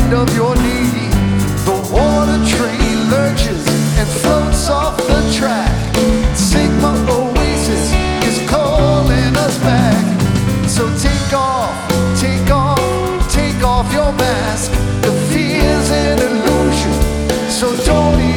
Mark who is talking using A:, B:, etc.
A: end of your knee. The water train lurches and floats off the track. Sigma Oasis is calling us back. So take off, take off, take off your mask. The fear's an illusion, so don't